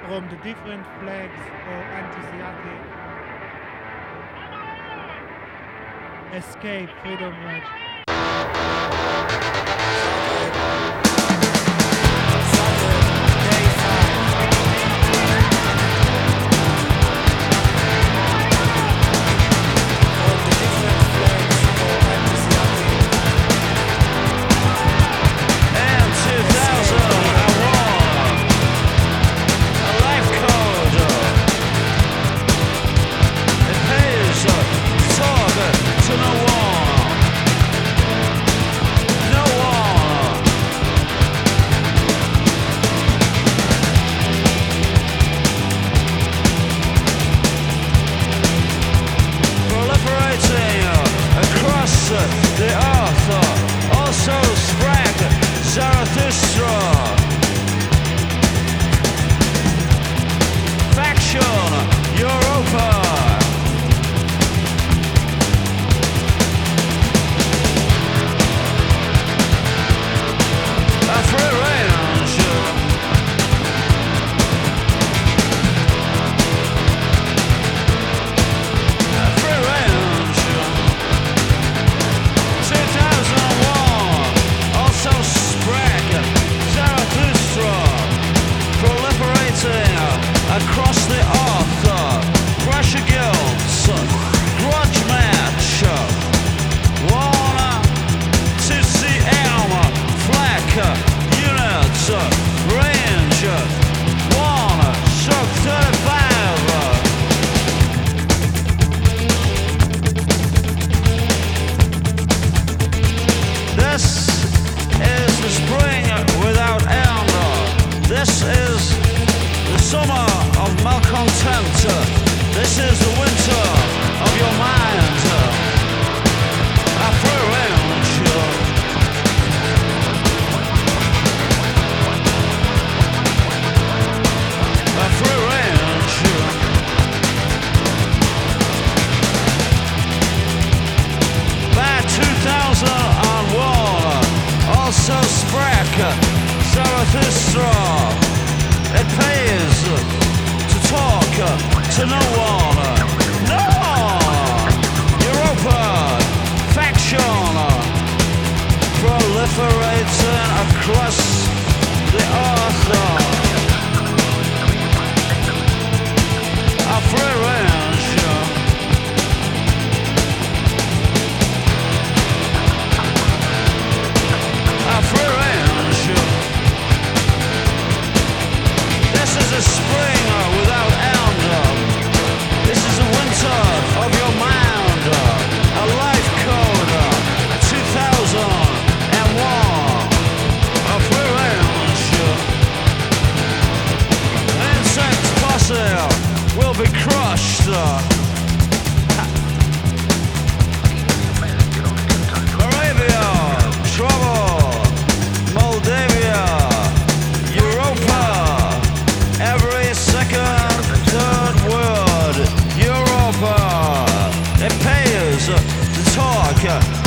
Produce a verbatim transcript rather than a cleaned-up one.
from the different flags or anti-Asiatic. Escape, freedom rage. The author also sprang Zarathustra. Faction Europa. A free range. A free range. two thousand one, also sprang Zarathustra, proliferating across the earth, pressure guilds, grudge match, one to see elm, flak, units, range, one, stroke thirty-five. This is the spring without end. This is the summer of malcontent. This is the winter of your mind. A free range. A free range. By two thousand one, also sprang Zarathustra. It pays to talk to no one. No! Europa, faction, proliferating across the earth. A free range. A free range. This is a spring without end. This is the winter of your mind. A life code, two thousand one. A free range. Insect posse will be crushed. Moravia, trouble. Moldavia, Europa. Every second, third word, Europa. It pays to talk